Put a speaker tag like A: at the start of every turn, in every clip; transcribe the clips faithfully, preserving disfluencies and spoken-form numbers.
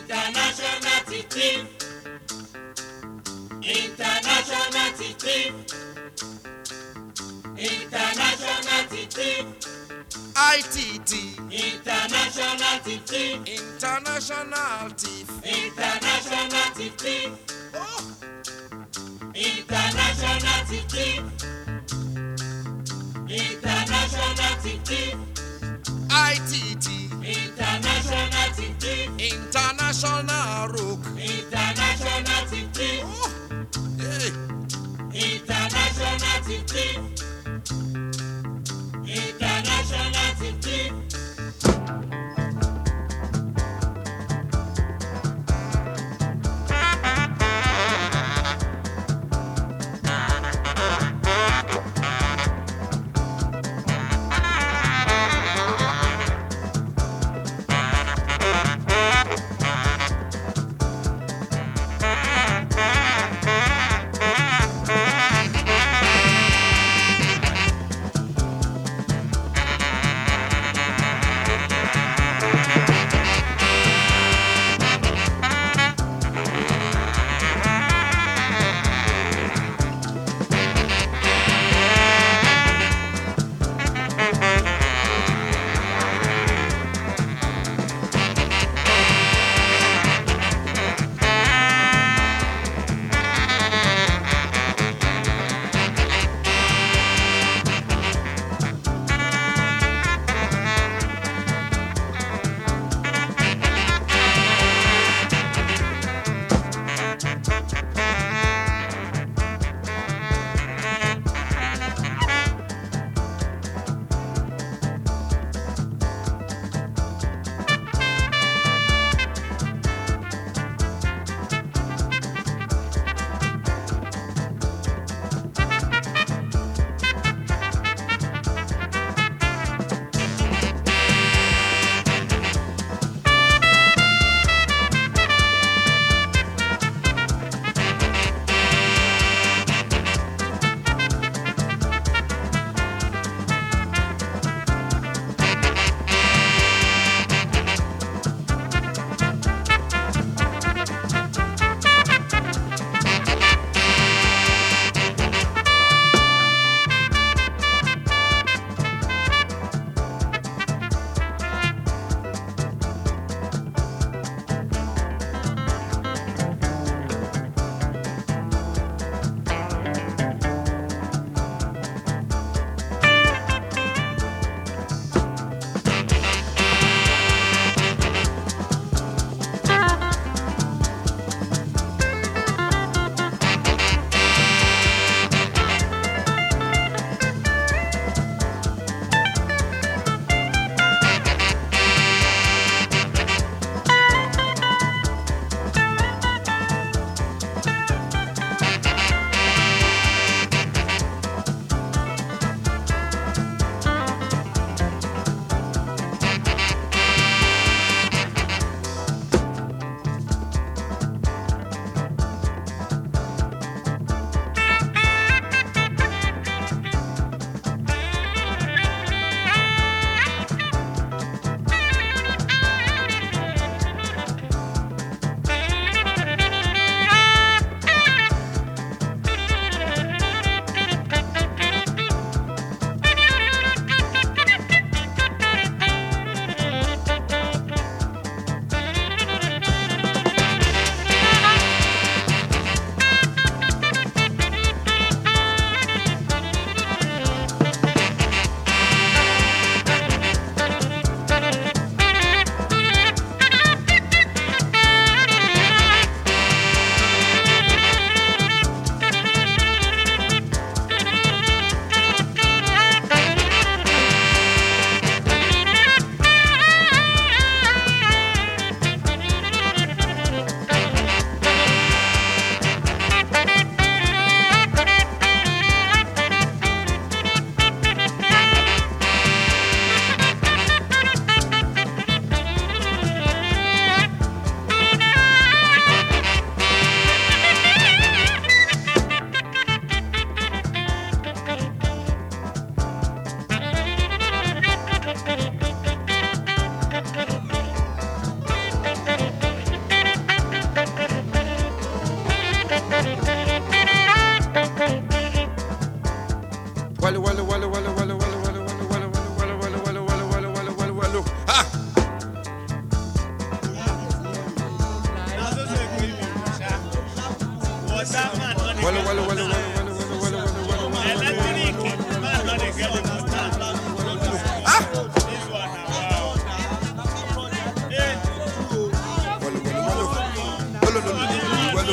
A: International Thief. International Thief. International Thief.
B: I T T.
A: International Thief.
B: International Thief.
A: International Thief.
B: Oh.
A: International Thief. International Thief.
B: I T T.
A: International Thief.
B: International Rook.
A: International Thief.
B: Oh. Hey.
A: International Thief. International Thief.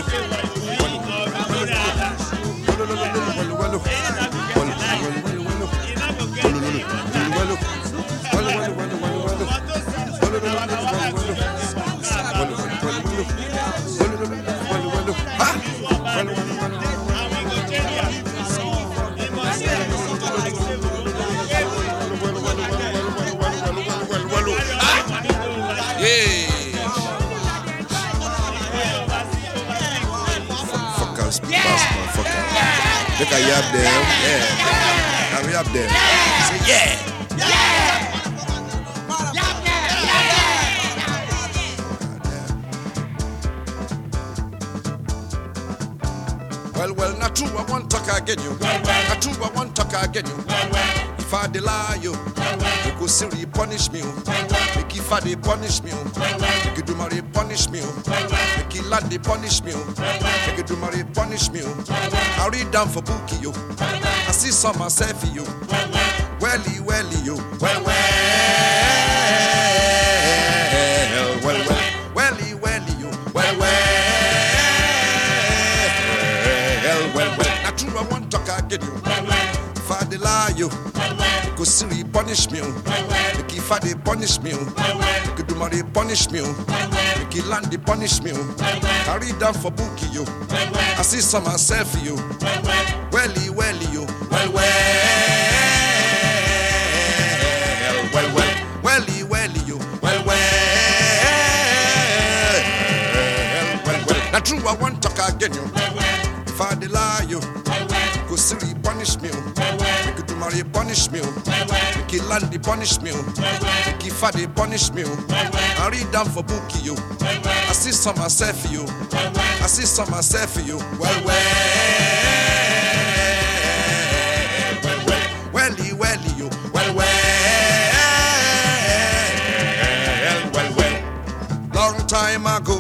B: Look at you up there, yeah. Hurry up there. Say yeah. Well, well, not true. I want talk again you. Not true. I want talk again you. If I lie you, you go silly punish me. Make if I they punish me. Make you do my punish me. Make you land they punish me. Make you do my punish me. I read down for bookie you. I see some myself you. Welly, welly you. Well, well, well, well, welly, welly you. Well, well, well, well. Not true. I want talk again you. If I they lie you, go silly punish me. Make if I they punish me. Make you do my punish me. Make you land they punish me. I read down for bookie you. I see some myself you. Welly, welly you. Well, well, well, well, welly, welly you. Well, well, well, well. Not true. I want talk again you. If I they lie you, go silly punish me. Make you do my punish me. Make you land the punish me. Make you fat the punish me. I read down for bookie you. I see some myself you. I see some myself you. Well, well, well, well, welly, welly you. Well, well, well, well. Long time ago,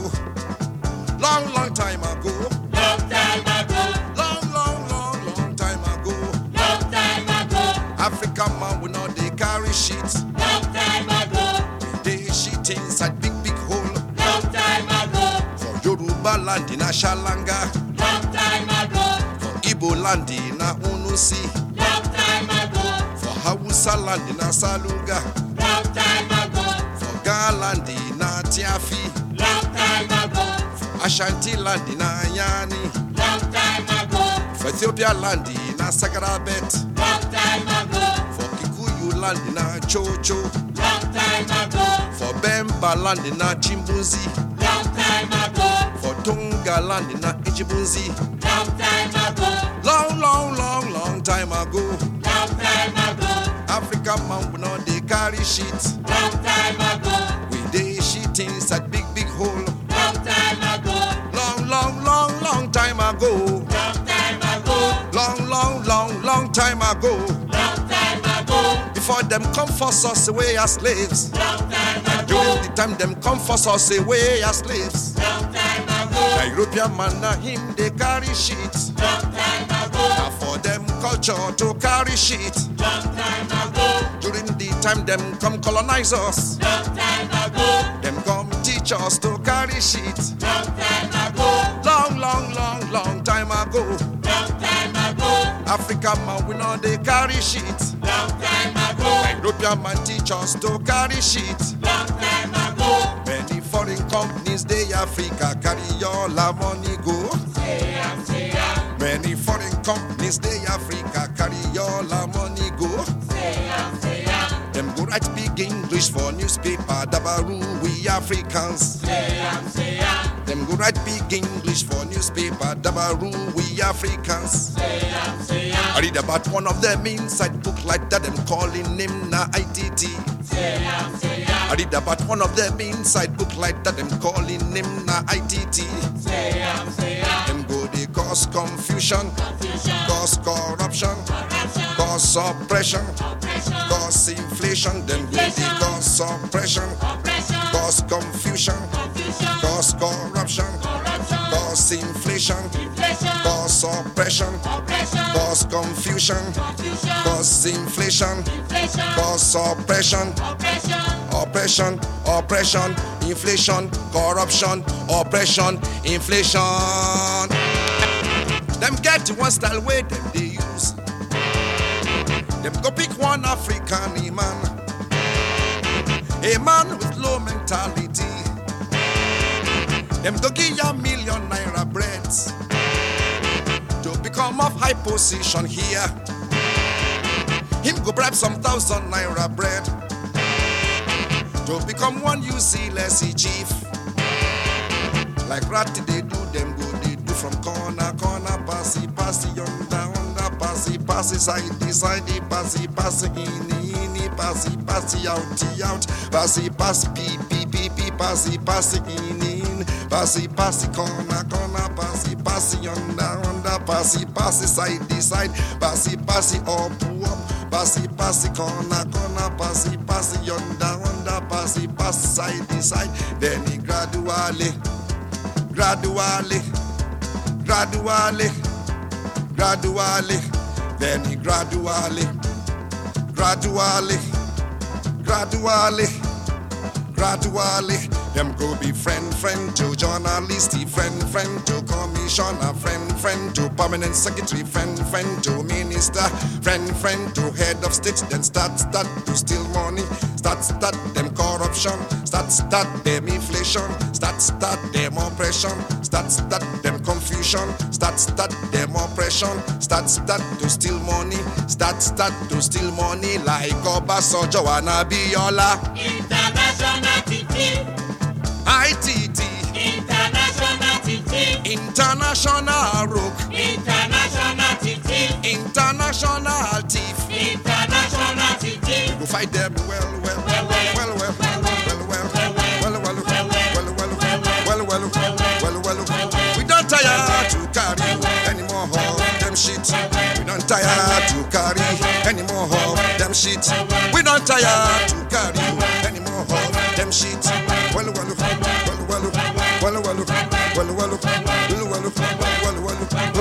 B: long, long time ago.
A: Long time ago,
B: Long, long, long, long time ago.
A: long time ago,
B: African man will not they carry shit.
A: long time ago,
B: They shit inside big, big hole.
A: long time ago,
B: For Yoruba land in Ashalanga.
A: long time ago,
B: For Igbo land in Unusi.
A: long time ago,
B: For Hausa land in Asaluga.
A: long time ago,
B: For Ga land in Tiafi.
A: long time ago,
B: Ashanti land in Ayani.
A: long time ago,
B: For Ethiopia land in Sagarabet.
A: long time ago,
B: For Kikuyu land in Chocho.
A: long time ago,
B: For Bemba land in Chimbuzi.
A: long time ago,
B: For Tonga land in Ijibunzi.
A: long time ago,
B: Long, long, long, long time ago.
A: long time ago,
B: African man will not they carry shit.
A: long time ago,
B: We they shit inside big, big hole.
A: long time ago,
B: Long, long, long, long time ago.
A: long time ago,
B: Long, long, long, long time ago.
A: long time ago,
B: Before them come force us away as slaves.
A: long time
B: During
A: ago,
B: the time them come force us away as slaves.
A: long time
B: The
A: ago,
B: European man na him they carry shit.
A: long time ago,
B: Now for them culture to carry shit.
A: long time ago,
B: During the time them come colonize us.
A: long time ago,
B: Them come teach us to carry shit.
A: long time ago,
B: Long, long, long, long time ago.
A: long time ago,
B: African man we know they carry shit.
A: long time ago,
B: European man teach us to carry shit.
A: long time ago,
B: Many foreign companies they Africa carry all our money go.
A: say am, say am,
B: Many foreign companies they Africa carry all our money go.
A: say am, say am,
B: Them go write big English for newspaper Dabaru we Africans.
A: say am, say am,
B: Them go write big English for newspaper Dabaru we Africans.
A: say am, say am,
B: I read about one of them inside book like that, them calling him na I T T.
A: say am, say am,
B: I read about one of them inside book like that, them calling him na I T T.
A: say am, say am,
B: Them go they cause confusion,
A: confusion,
B: cause corruption,
A: corruption,
B: cause oppression,
A: oppression,
B: cause inflation. Them go they cause oppression,
A: oppression,
B: cause confusion,
A: confusion,
B: cause corruption,
A: corruption,
B: cause inflation,
A: inflation,
B: cause oppression,
A: oppression,
B: cause confusion,
A: confusion,
B: cause inflation,
A: inflation,
B: cause oppression,
A: oppression,
B: oppression, oppression, inflation, corruption, oppression, inflation. Them get one style way them they use. Them go pick one African man, a man with low mentality. Them go give ya million naira breads to become of high position here. Him go bribe some thousand naira bread to become one useless chief. Like ratty they do them go they do from corner corner, passy passy yonder under, passy passy side side, passy passy in in, passy passy out out, passy passy pee pee pee pee, passy passy in in, passy passy corner corner, passy passy yonder under, passy passy side side, passy passy up up, passy passy corner corner, passy passy yonder under, passy passy side side. Then he gradually, gradually, gradually, gradually, then he gradually, gradually, gradually, gradually. Them go be friend, friend to journalist, friend, friend to commissioner, friend, friend to permanent secretary, friend, friend to minister, friend, friend to head of state. Then start, start to steal money, start, start them corruption, start, start them inflation, start, start them oppression, start, start them confusion, start, start them oppression, start, start to steal money, start, start to steal money like Obasanjo and Abiola.
A: International T T.
B: I T T.
A: International T T.
B: International Rook.
A: International T T.
B: International Thief.
A: International T T.
B: We go fight them well, well,
A: Well, well.
B: well, well, well, well, well, well, well, well, well, well, well, well, well. We don't tire to carry any more of them shit. We don't tire to carry any more of them shit. We don't tire to carry any more of them shit. Well, well, well, well, well, well, well, well, well, well, well, well, well, well, well, well,